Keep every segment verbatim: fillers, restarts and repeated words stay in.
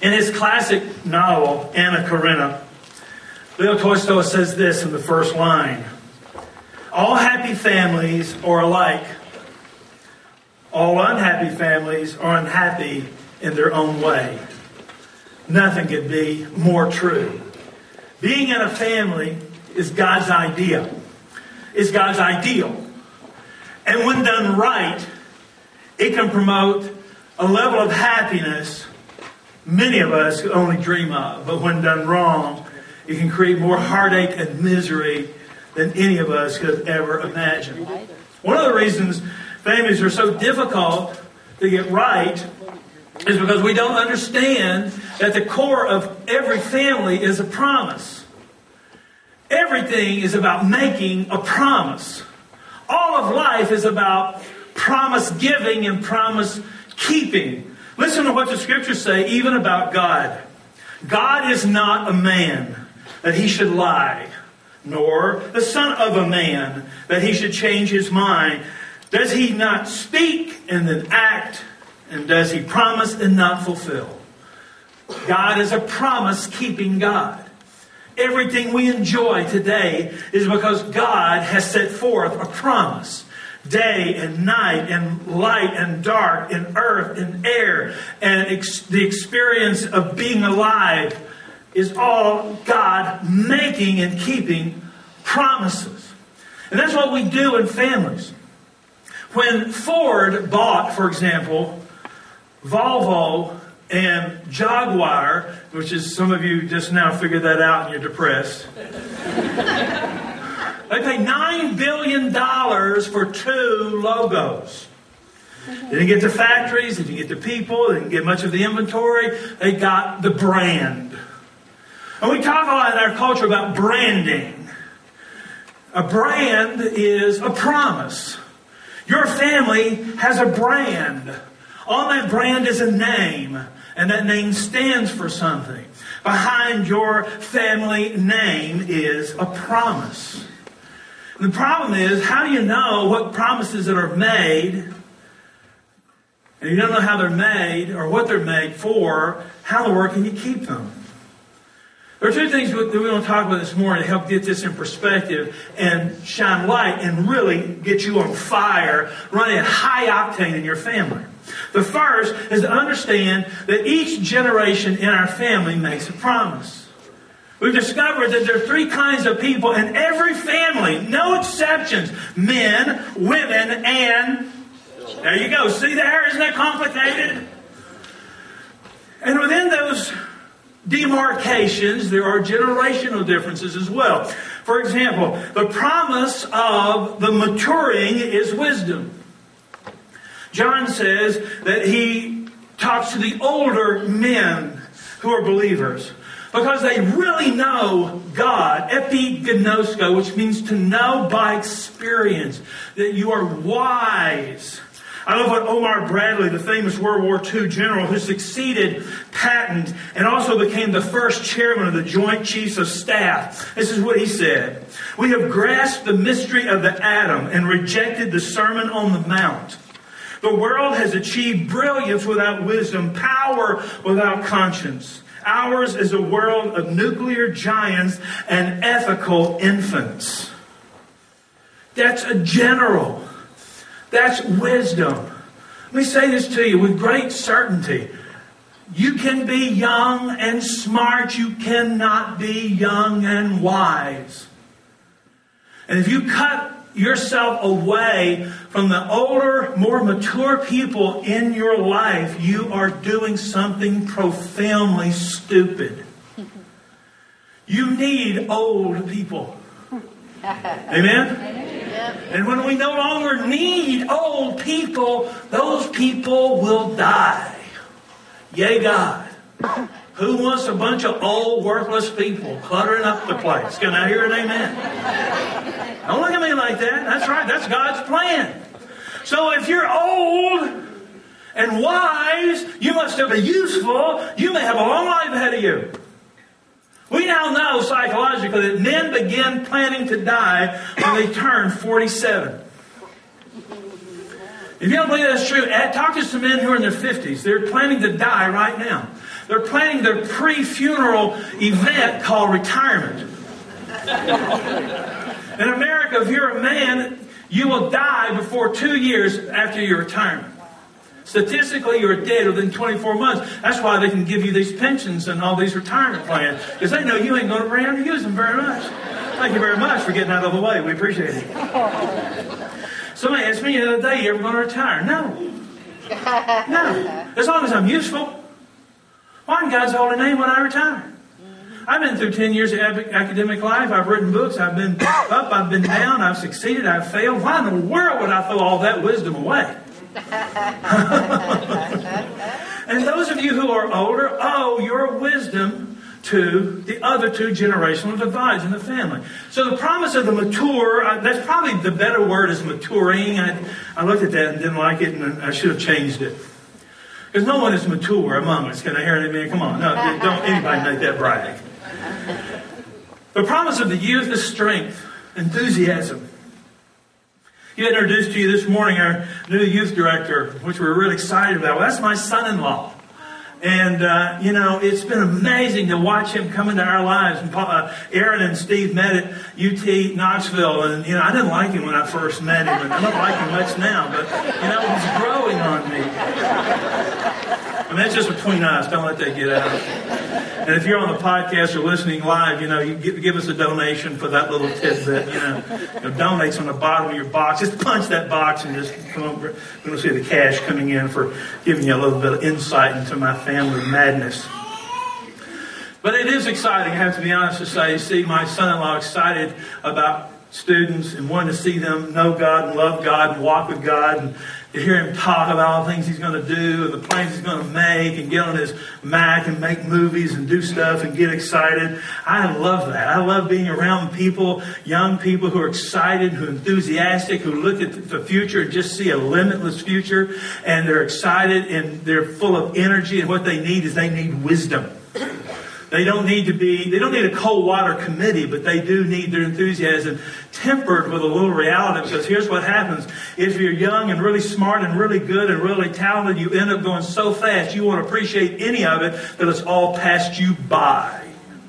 In his classic novel, Anna Karenina, Leo Tolstoy says this in the first line. All happy families are alike. All unhappy families are unhappy in their own way. Nothing could be more true. Being in a family is God's idea. Is God's ideal. And when done right, it can promote a level of happiness many of us could only dream of. But when done wrong, it can create more heartache and misery than any of us could ever imagine. One of the reasons families are so difficult to get right is because we don't understand that the core of every family is a promise. Everything is about making a promise. All of life is about promise giving and promise keeping. Listen to what the scriptures say even about God. God is not a man that he should lie, nor the son of a man that he should change his mind. Does he not speak and then act? And does he promise and not fulfill? God is a promise-keeping God. Everything we enjoy today is because God has set forth a promise. Day and night and light and dark and earth and air and ex- the experience of being alive is all God making and keeping promises. And that's what we do in families. When Ford bought, for example, Volvo and Jaguar, which is some of you just now figured that out and you're depressed. They paid nine billion dollars for two logos. They didn't get the factories, they didn't get the people, they didn't get much of the inventory. They got the brand. And we talk a lot in our culture about branding. A brand is a promise. Your family has a brand. On that brand is a name, and that name stands for something. Behind your family name is a promise. And the problem is, how do you know what promises that are made, and you don't know how they're made or what they're made for, how in the world can you keep them? There are two things that we want to talk about this morning to help get this in perspective and shine light and really get you on fire, running at high octane in your family. The first is to understand that each generation in our family makes a promise. We've discovered that there are three kinds of people in every family, no exceptions. Men, women, and... There you go. See there? Isn't that complicated? And within those demarcations, there are generational differences as well. For example, the promise of the maturing is wisdom. John says that he talks to the older men who are believers because they really know God, epignosko, which means to know by experience, that you are wise. I love what Omar Bradley, the famous World War Two general who succeeded Patton and also became the first chairman of the Joint Chiefs of Staff. This is what he said. We have grasped the mystery of the atom and rejected the Sermon on the Mount. The world has achieved brilliance without wisdom, power without conscience. Ours is a world of nuclear giants and ethical infants. That's a general. That's wisdom. Let me say this to you with great certainty. You can be young and smart. You cannot be young and wise. And if you cut yourself away from the older, more mature people in your life, you are doing something profoundly stupid. You need old people. Amen? And when we no longer need old people, those people will die. Yea, God. Who wants a bunch of old, worthless people cluttering up the place? Can I hear an amen? Don't look at me like that. That's right. That's God's plan. So if you're old and wise, you must still be useful. You may have a long life ahead of you. We now know psychologically that men begin planning to die when they turn forty-seven. If you don't believe that's true, talk to some men who are in their fifties. They're planning to die right now. They're planning their pre-funeral event called retirement. In America, if you're a man, you will die before two years after your retirement. Statistically, you're dead within twenty-four months. That's why they can give you these pensions and all these retirement plans, because they know you ain't going to be around to use them very much. Thank you very much for getting out of the way. We appreciate it. Somebody asked me the other day, you ever going to retire? No. No. As long as I'm useful. Why in God's holy name would I retire? I've been through ten years of academic life. I've written books. I've been up. I've been down. I've succeeded. I've failed. Why in the world would I throw all that wisdom away? And those of you who are older owe your wisdom to the other two generational divides in the family. So the promise of the mature, uh, that's probably the better word is maturing. I, I looked at that and didn't like it, and I should have changed it. Because no one is mature among us. Can I hear it? Come on. No, don't anybody make that brag. The promise of the youth is strength, enthusiasm. He introduced to you this morning our new youth director, which we're really excited about. Well, that's my son-in-law. And, uh, you know, it's been amazing to watch him come into our lives. And uh, Aaron and Steve met at U T Knoxville. And, you know, I didn't like him when I first met him. And I don't like him much now. But, you know, he's growing on me. I mean, that's just between us. Don't let that get out. And if you're on the podcast or listening live, you know, you give, give us a donation for that little tidbit. You know, you know, donates on the bottom of your box. Just punch that box and just come over. We're going to see the cash coming in for giving you a little bit of insight into my family madness. But it is exciting, I have to be honest to say, to see my son-in-law excited about students and wanting to see them know God and love God and walk with God, and to hear him talk about all the things he's going to do and the plans he's going to make and get on his Mac and make movies and do stuff and get excited. I love that. I love being around people, young people who are excited, who are enthusiastic, who look at the future and just see a limitless future, and they're excited and they're full of energy, and what they need is they need wisdom. They don't need to be, they don't need a cold water committee, but they do need their enthusiasm tempered with a little reality, because here's what happens. If you're young and really smart and really good and really talented, you end up going so fast you won't appreciate any of it that it's all passed you by.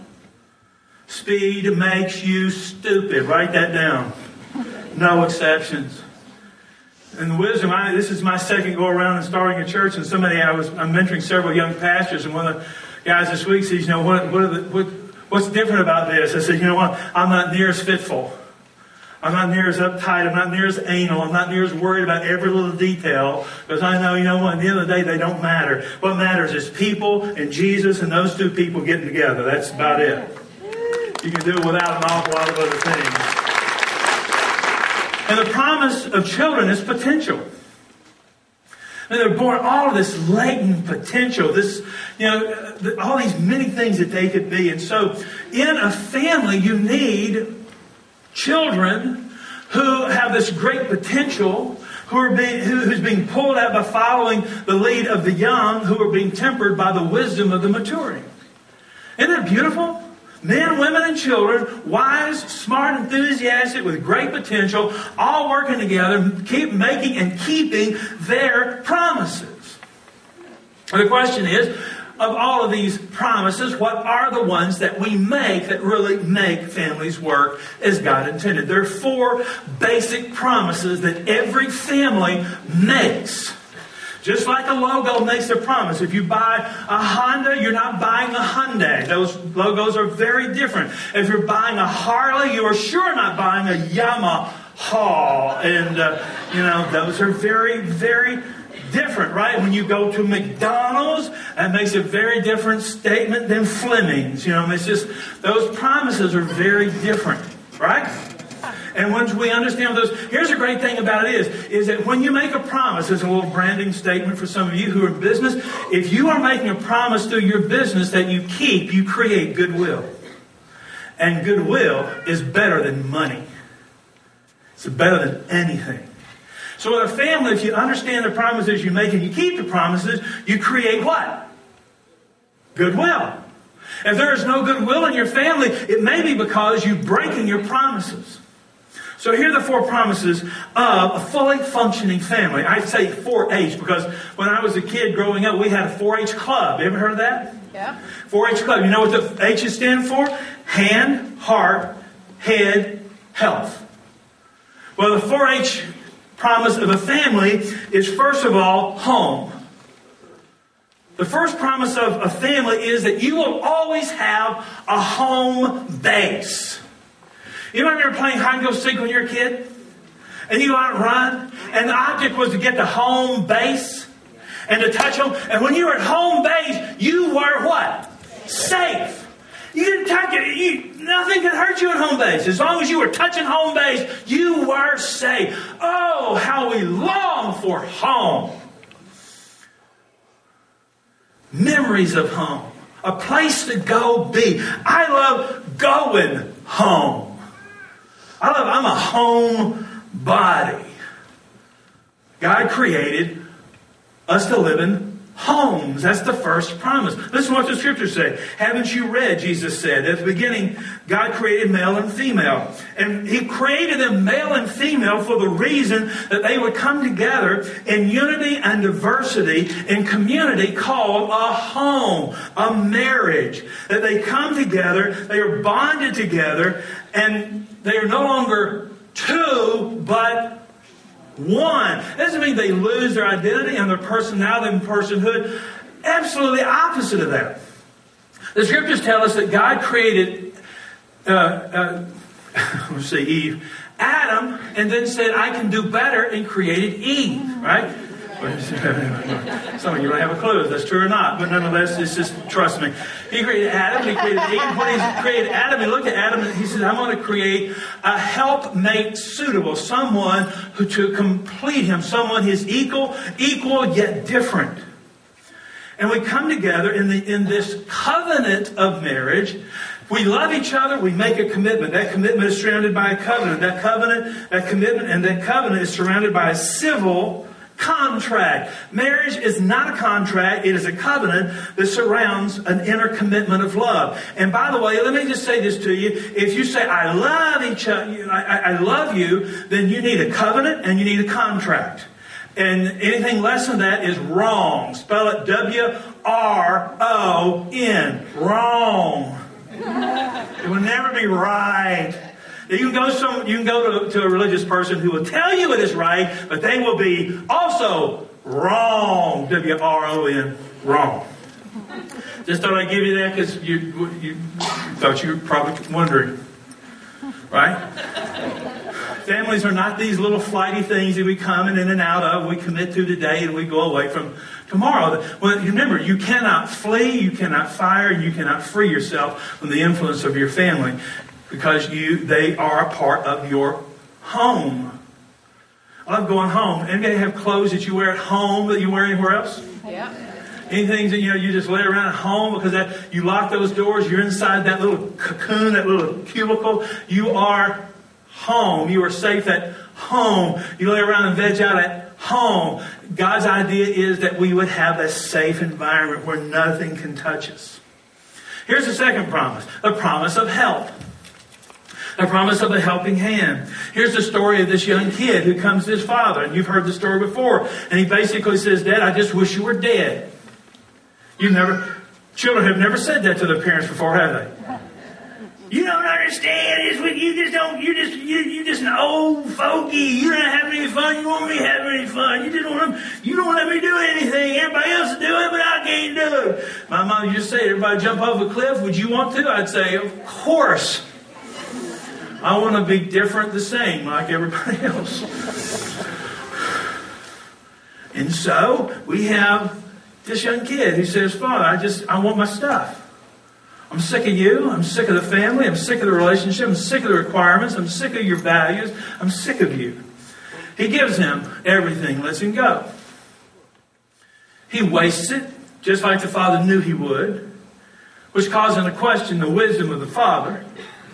Speed makes you stupid. Write that down. No exceptions. And the wisdom, I, this is my second go around in starting a church, and somebody I was, I'm mentoring several young pastors, and one of the guys this week says, you know, what, what, are the, what what's different about this? I said, you know what, I'm not near as fitful. I'm not near as uptight. I'm not near as anal. I'm not near as worried about every little detail, because I know, you know what, at the end of the day, they don't matter. What matters is people and Jesus and those two people getting together. That's about it. You can do it without an awful lot of other things. And the promise of children is potential. And they're born all of this latent potential, this, you know, all these many things that they could be. And so in a family, you need children who have this great potential, who are being, who, who's being pulled out by following the lead of the young, who are being tempered by the wisdom of the maturing. Isn't that beautiful? Men, women, and children, wise, smart, enthusiastic, with great potential, all working together, keep making and keeping their promises. And the question is, of all of these promises, what are the ones that we make that really make families work as God intended? There are four basic promises that every family makes. Just like a logo makes a promise. If you buy a Honda, you're not buying a Hyundai. Those logos are very different. If you're buying a Harley, you are sure not buying a Yamaha. And, uh, you know, those are very, very different, right? When you go to McDonald's, that makes a very different statement than Fleming's. You know, it's just, those promises are very different, right? And once we understand those, here's the great thing about it is, is that when you make a promise, as a little branding statement for some of you who are in business, if you are making a promise through your business that you keep, you create goodwill. And goodwill is better than money. It's better than anything. So in a family, if you understand the promises you make and you keep the promises, you create what? Goodwill. If there is no goodwill in your family, it may be because you're breaking your promises. So here are the four promises of a fully functioning family. I say four H because when I was a kid growing up, we had a four H club. You ever heard of that? Yeah. four H club. You know what the H's stand for? Hand, heart, head, health. Well, the four H promise of a family is, first of all, home. The first promise of a family is that you will always have a home base. You remember playing hide and go seek when you were a kid? And you go out and run, and the object was to get to home base and to touch home. And when you were at home base, you were what? Safe. You didn't touch it. You, nothing could hurt you at home base. As long as you were touching home base, you were safe. Oh, how we long for home. Memories of home. A place to go be. I love going home. I love, I'm a home body. God created us to live in homes. That's the first promise. Listen to what the scriptures say. Haven't you read, Jesus said, at the beginning, God created male and female. And He created them male and female for the reason that they would come together in unity and diversity in community called a home, a marriage. That they come together, they are bonded together, and they are no longer two, but one. That doesn't mean they lose their identity and their personality and personhood. Absolutely opposite of that. The scriptures tell us that God created, uh, uh, let's see, Eve, Adam, and then said, I can do better, and created Eve, right? Some of you don't have a clue if that's true or not, but nonetheless, it's just, trust me. He created Adam, He created Eve. When He created Adam, He looked at Adam and He said, I'm going to create a helpmate suitable, someone who to complete him, someone his equal, equal yet different. And we come together in the in this covenant of marriage. We love each other. We make a commitment. That commitment is surrounded by a covenant. That covenant, that commitment, and that covenant is surrounded by a civil contract. Marriage is not a contract. It is a covenant that surrounds an inner commitment of love. And by the way, let me just say this to you. If you say, I love each other, I, I love you, then you need a covenant and you need a contract. And anything less than that is wrong. Spell it W R O N. Wrong. It will never be right. You can go some. You can go to, to a religious person who will tell you it is right, but they will be also wrong. W R O N. Wrong. Just thought I'd give you that because you, you thought you were probably wondering, right? Families are not these little flighty things that we come in and out of. We commit to today and we go away from tomorrow. Well, remember, you cannot flee, you cannot fire, you cannot free yourself from the influence of your family. Because you, they are a part of your home. I love going home. Anybody have clothes that you wear at home that you wear anywhere else? Yeah. Anything that you know you just lay around at home because that you lock those doors. You're inside that little cocoon, that little cubicle. You are home. You are safe at home. You lay around and veg out at home. God's idea is that we would have a safe environment where nothing can touch us. Here's the second promise: the promise of help. The promise of a helping hand. Here's the story of this young kid who comes to his father. And you've heard the story before. And he basically says, Dad, I just wish you were dead. You've never, children have never said that to their parents before, have they? You don't understand. It's what you just don't, you just, you, you just an old fogey. You don't have any fun. You want me to have any fun. You just want to, you don't let me do anything. Everybody else will do it, but I can't do it. My mom used to say, everybody jump off a cliff. Would you want to? I'd say, of course. I want to be different, the same, like everybody else. And so we have this young kid who says, Father, I just, I want my stuff. I'm sick of you. I'm sick of the family. I'm sick of the relationship. I'm sick of the requirements. I'm sick of your values. I'm sick of you. He gives him everything, lets him go. He wastes it, just like the father knew he would, which caused him to question the wisdom of the father.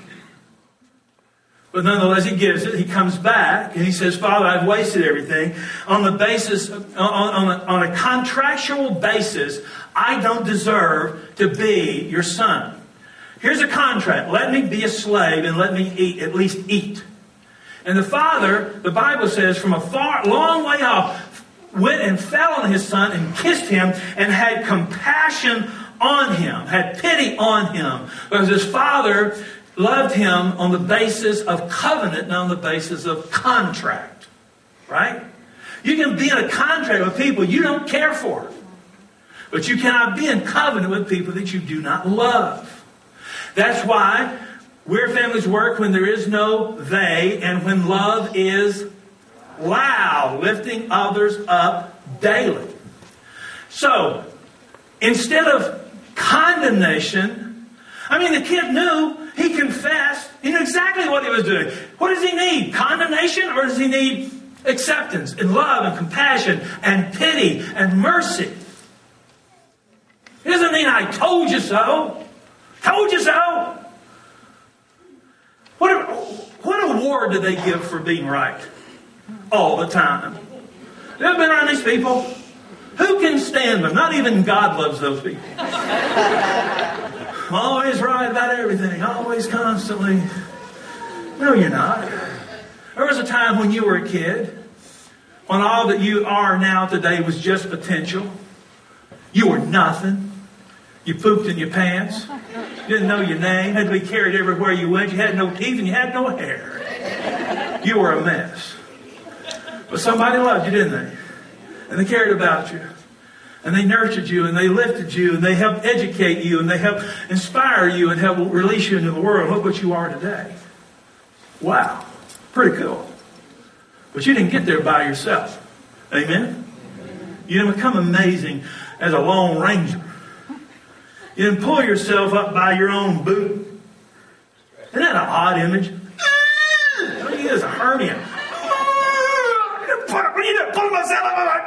But nonetheless, he gives it. He comes back and he says, Father, I've wasted everything. On the basis, on, on, a, on a contractual basis, I don't deserve to be your son. Here's a contract. Let me be a slave and let me eat, at least eat. And the father, the Bible says, from a far, long way off, went and fell on his son and kissed him and had compassion on him, had pity on him. Because his father loved him on the basis of covenant, not on the basis of contract. Right? You can be in a contract with people you don't care for. But you cannot be in covenant with people that you do not love. That's why where families work when there is no they and when love is loud, lifting others up daily. So, instead of condemnation, I mean, the kid knew, he confessed, he knew exactly what he was doing. What does he need? Condemnation, or does he need acceptance and love and compassion and pity and mercy? It doesn't mean I told you so. Told you so. What, what award do they give for being right? All the time. You ever been around these people? Who can stand them? Not even God loves those people. Always right about everything. Always, constantly. No, you're not. There was a time when you were a kid, when all that you are now today was just potential. You were nothing. You pooped in your pants. You didn't know your name. Had to be carried everywhere you went. You had no teeth and you had no hair. You were a mess. But somebody loved you, didn't they? And they cared about you. And they nurtured you and they lifted you and they helped educate you and they helped inspire you and help release you into the world. Look what you are today. Wow. Pretty cool. But you didn't get there by yourself. Amen? You didn't become amazing as a Lone Ranger. You didn't pull yourself up by your own boot. Isn't that an odd image? All you get is a hernia. I need to pull myself up by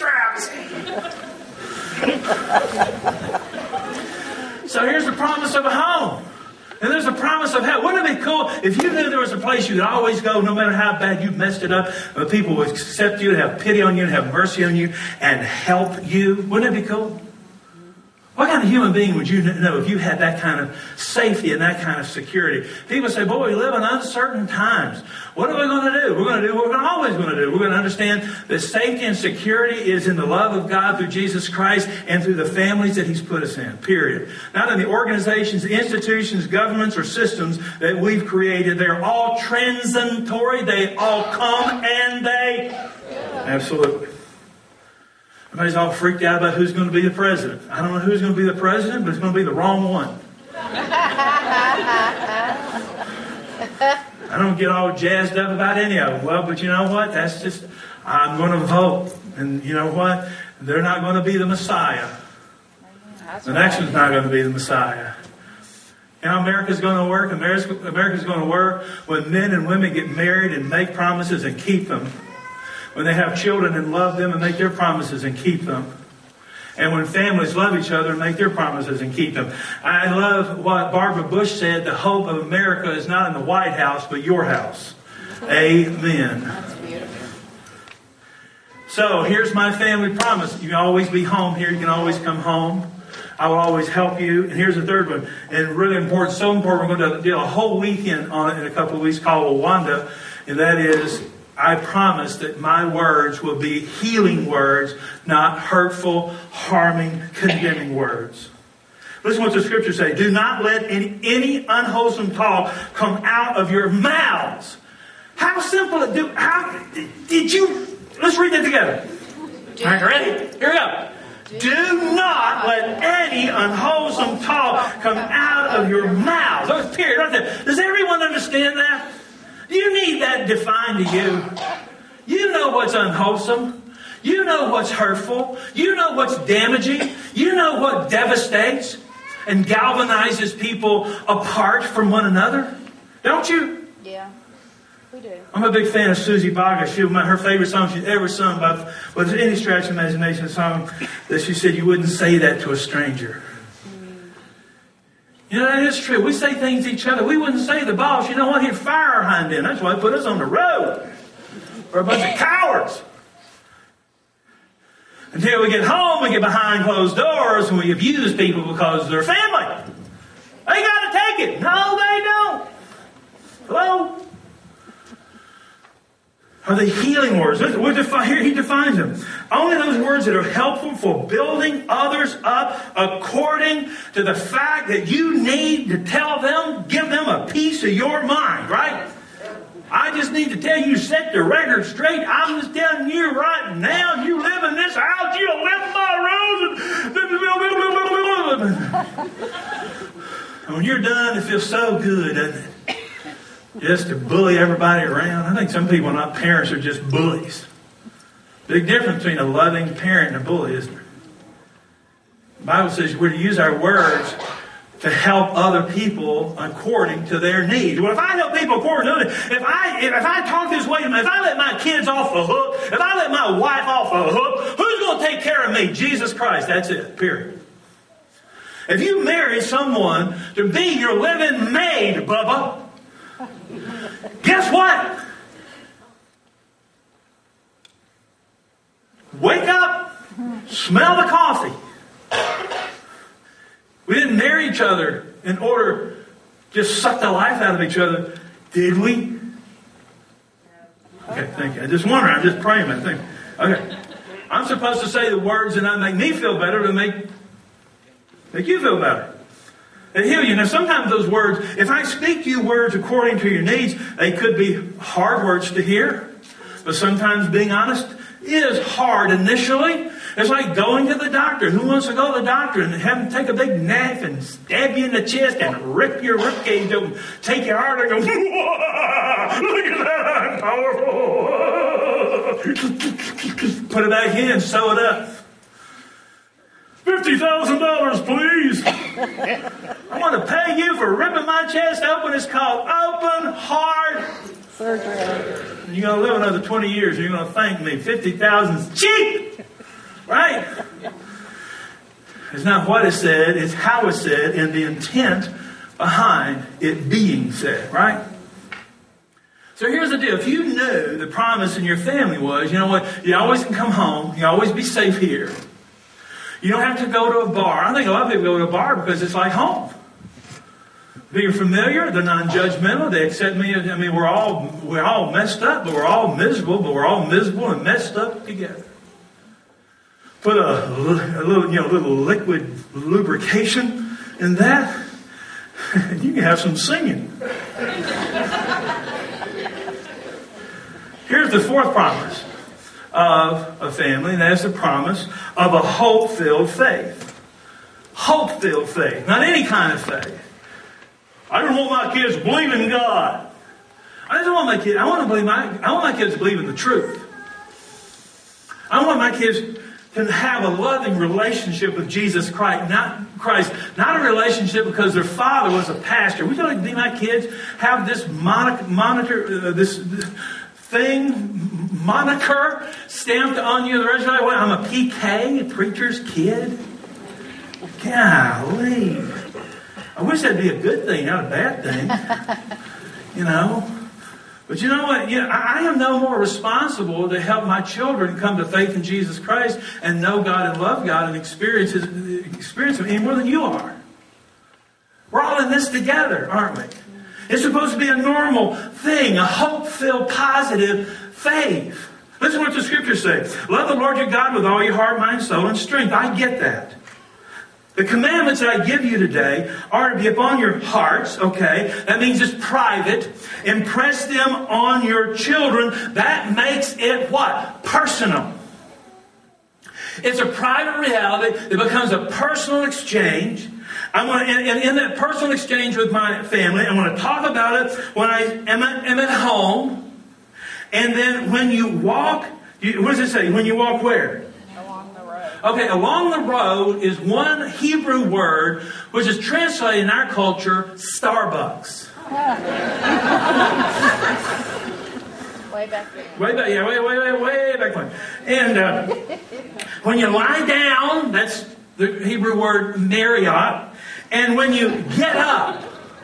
my bootstraps. So here's the promise of a home. And there's a promise of heaven. Wouldn't it be cool if you knew there was a place you could always go, no matter how bad you messed it up, but people would accept you, have pity on you, and have mercy on you, and help you? Wouldn't it be cool? What kind of human being would you know if you had that kind of safety and that kind of security? People say, boy, we live in uncertain times. What are we going to do? We're going to do what we're always going to do. We're going to understand that safety and security is in the love of God through Jesus Christ and through the families that He's put us in, period. Not in the organizations, institutions, governments, or systems that we've created. They're all transitory. They all come and they... Absolutely. Everybody's all freaked out about who's going to be the president. I don't know who's going to be the president, but it's going to be the wrong one. I don't get all jazzed up about any of them. Well, but you know what? That's just, I'm going to vote. And you know what? They're not going to be the Messiah. The next one's not going to be the Messiah. And how America's going to work? America's going to work when men and women get married and make promises and keep them. When they have children and love them and make their promises and keep them. And when families love each other and make their promises and keep them. I love what Barbara Bush said, the hope of America is not in the White House, but your house. Amen. That's beautiful. So here's my family promise. You can always be home here. You can always come home. I will always help you. And here's the third one. And really important, so important, we're going to do a whole weekend on it in a couple of weeks called Wanda. And that is... I promise that my words will be healing words, not hurtful, harming, condemning words. Listen to what the scriptures say. Do not let any, any unwholesome talk come out of your mouths. How simple it do. How did you? Let's read that together. All right, ready? Here we go. Do not let any unwholesome talk come out of your mouths. Those period right there. Does everyone understand that? Do you need that defined to you? You know what's unwholesome. You know what's hurtful. You know what's damaging. You know what devastates and galvanizes people apart from one another. Don't you? Yeah, we do. I'm a big fan of Susie Baga. She, her favorite song she's ever sung by was any stretch of imagination song that she said you wouldn't say that to a stranger. You know, that is true. We say things to each other. We wouldn't say to the boss, you know what, he'd fire our hind end. That's why he put us on the road. We're a bunch of cowards. Until we get home, we get behind closed doors and we abuse people because they're family. They got to take it. No, they don't. Hello? are the healing words. We're defi- here he defines them. Only those words that are helpful for building others up according to the fact that you need to tell them, give them a piece of your mind, right? I just need to tell you, set the record straight. I'm just telling you right now, you live in this house, you live my roads. And when you're done, it feels so good, doesn't it? Just to bully everybody around. I think some people, not parents, are just bullies. Big difference between a loving parent and a bully, isn't there? The Bible says we're to use our words to help other people according to their needs. Well, if I help people according to their needs, if I if I talk this way, if I let my kids off the hook, if I let my wife off the hook, who's going to take care of me? Jesus Christ. That's it. Period. If you marry someone to be your living maid, Bubba, guess what? Wake up, smell the coffee. We didn't marry each other in order to just suck the life out of each other, did we? Okay, thank you. I just wonder. I'm just praying. I think. Okay, I'm supposed to say the words that not make me feel better, to make make you feel better. They heal you. Now, sometimes those words, if I speak to you words according to your needs, they could be hard words to hear. But sometimes, being honest, is hard initially. It's like going to the doctor. Who wants to go to the doctor and have him take a big knife and stab you in the chest and rip your ribcage open, take your heart and go, look at that, I'm powerful. Put it back in, sew it up. fifty thousand dollars, please. I want to pay you for ripping my chest open. It's called open heart surgery. You're going to live another twenty years. You're going to thank me. fifty thousand dollars is cheap. Right? It's not what is said. It's how it's said and the intent behind it being said. Right? So here's the deal. If you knew the promise in your family was, you know what, you always can come home. You always be safe here. You don't have to go to a bar. I think a lot of people go to a bar because it's like home. Being familiar, they're non-judgmental. They accept me. I mean, we're all we're all messed up, but we're all miserable. But we're all miserable and messed up together. Put a, a little, you know, little liquid lubrication in that, and you can have some singing. Here's the fourth promise of a family, and that's the promise of a hope-filled faith. Hope-filled faith. Not any kind of faith. I don't want my kids to believe in God. I just want my kids, I want to believe my, I want my kids to believe in the truth. I want my kids to have a loving relationship with Jesus Christ, not Christ, not a relationship because their father was a pastor. We don't need my kids have this moniker, monitor, uh, this, this thing, moniker stamped on you. The rest of my life, I'm a P K, a preacher's kid. Golly. I wish that'd be a good thing, not a bad thing. You know? But you know what? You know, I am no more responsible to help my children come to faith in Jesus Christ and know God and love God and experience His, experience Him any more than you are. We're all in this together, aren't we? It's supposed to be a normal thing, a hope-filled, positive faith. Listen to what the Scriptures say. Love the Lord your God with all your heart, mind, soul, and strength. I get that. The commandments that I give you today are to be upon your hearts, okay? That means it's private. Impress them on your children. That makes it what? Personal. It's a private reality. It becomes a personal exchange. I'm going to, and in that personal exchange with my family, I'm going to talk about it when I am at, am at home. And then when you walk, you, what does it say? When you walk where? Okay, along the road is one Hebrew word which is translated in our culture, Starbucks. Way back then. Way back, yeah, way, way, way, way back when. And uh, when you lie down, that's the Hebrew word Marriott. And when you get up,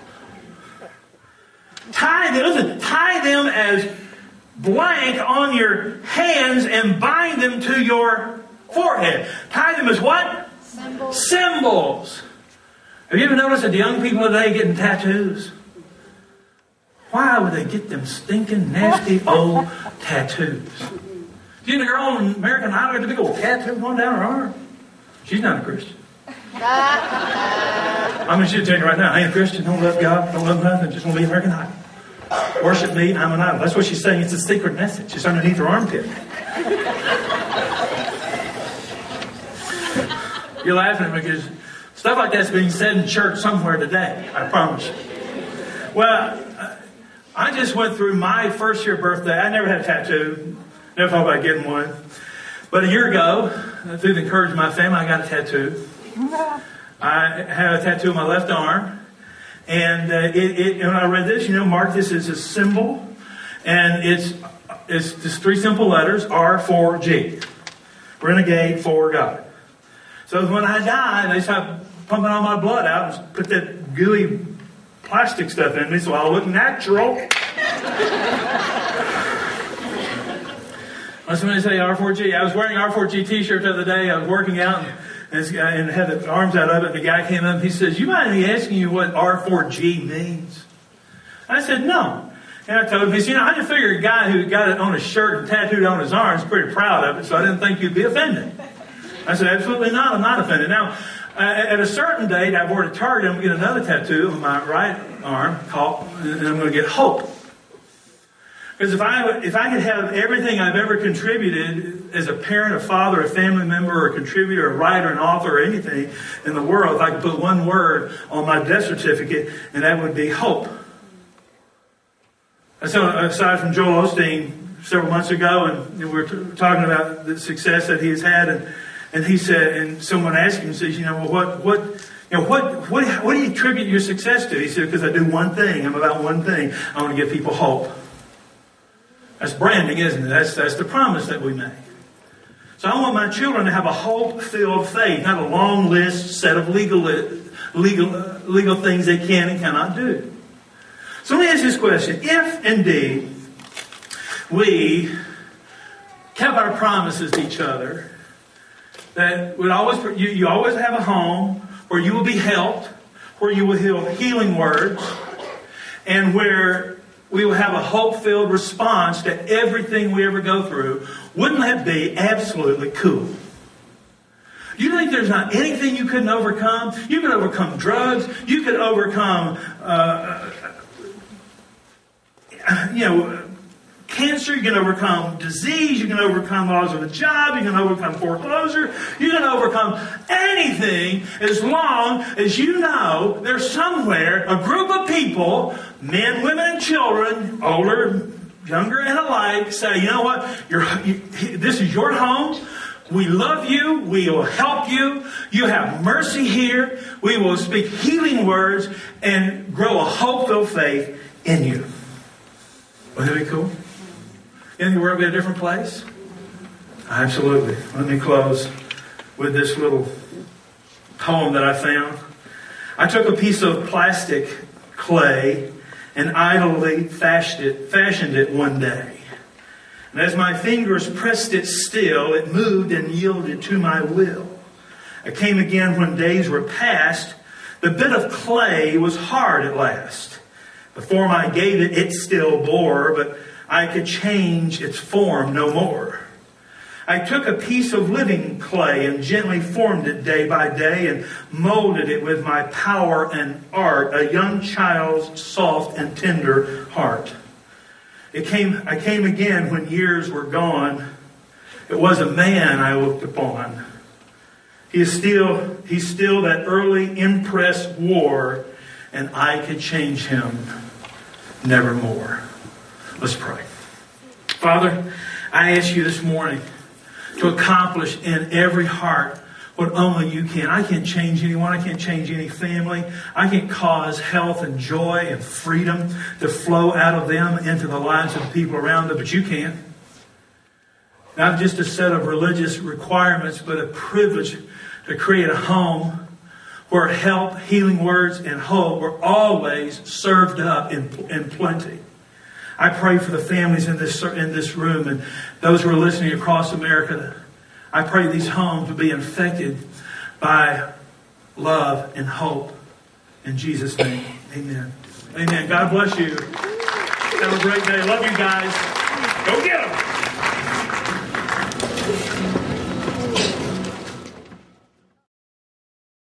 tie them, listen, tie them as blank on your hands and bind them to your forehead. Tie them as what? Symbols. Symbols. Have you ever noticed that the young people today getting tattoos? Why would they get them stinking, nasty old tattoos? You know, the girl on American Idol got the big old tattoo going down her arm. She's not a Christian. I mean, she'll tell you right now, I ain't a Christian, don't love God, don't love nothing, just want to be American Idol. Worship me, I'm an idol. That's what she's saying. It's a secret message. It's underneath her armpit. You're laughing because stuff like that's being said in church somewhere today. I promise you. Well, I just went through my first year birthday. I never had a tattoo. Never thought about getting one. But a year ago, through the encouragement of my family, I got a tattoo. I have a tattoo on my left arm. And uh, it, it, when I read this, you know, mark this as a symbol. And it's it's just three simple letters, R four G. Renegade for God. So when I die, they start pumping all my blood out and put that gooey plastic stuff in me so I'll look natural. That's when they say R four G. I was wearing an R four G t-shirt the other day. I was working out and, and, this guy, and had the arms out of it. And the guy came up and he says, "You mind me asking you what R four G means?" I said, "No." And I told him, he said, "You know, I just figured a guy who got it on his shirt and tattooed on his arm is pretty proud of it, so I didn't think you'd be offended." I said, "Absolutely not. I'm not offended." Now, uh, at a certain date, I've already targeted. I'm going to get another tattoo on my right arm, called, and I'm going to get hope. Because if I if I could have everything I've ever contributed as a parent, a father, a family member, or a contributor, a writer, an author, or anything in the world, if I could put one word on my death certificate, and that would be hope. So aside from Joel Osteen several months ago, and we were t- talking about the success that he has had, and, and he said, and someone asked him, says, "You know, well, what what you know what what what do you attribute your success to?" He said, "Because I do one thing. I'm about one thing. I want to give people hope." That's branding, isn't it? That's that's the promise that we make. So I want my children to have a hope-filled faith, not a long list set of legal legal legal things they can and cannot do. So let me ask this question: if indeed we kept our promises to each other, that would always you, you always have a home where you will be helped, where you will hear healing words, and where we will have a hope-filled response to everything we ever go through, wouldn't that be absolutely cool? You think there's not anything you couldn't overcome? You could overcome drugs. You could overcome, uh, you know, cancer. You can overcome disease. You can overcome loss of a job. You can overcome foreclosure. You can overcome anything as long as you know there's somewhere a group of people, men, women, and children, older, younger, and alike, say, "You know what? You're, you, this is your home. We love you. We will help you. You have mercy here. We will speak healing words and grow a hopeful faith in you." Wouldn't that be cool? You think we're going to be a different place? Absolutely. Let me close with this little poem that I found. I took a piece of plastic clay and idly fashioned it, fashioned it one day. And as my fingers pressed it still, it moved and yielded to my will. I came again when days were past. The bit of clay was hard at last. The form I gave it, it still bore, but I could change its form no more. I took a piece of living clay and gently formed it day by day and molded it with my power and art, a young child's soft and tender heart. It came, I came again when years were gone. It was a man I looked upon. He is still, he's still that early impress wore, and I could change him nevermore. Let's pray. Father, I ask you this morning to accomplish in every heart what only you can. I can't change anyone. I can't change any family. I can't cause health and joy and freedom to flow out of them into the lives of the people around them, but you can. Not just a set of religious requirements, but a privilege to create a home where help, healing words, and hope were always served up in, in plenty. I pray for the families in this in this room and those who are listening across America. I pray these homes will be infected by love and hope. In Jesus' name, amen. Amen. God bless you. Have a great day. Love you guys. Go get them.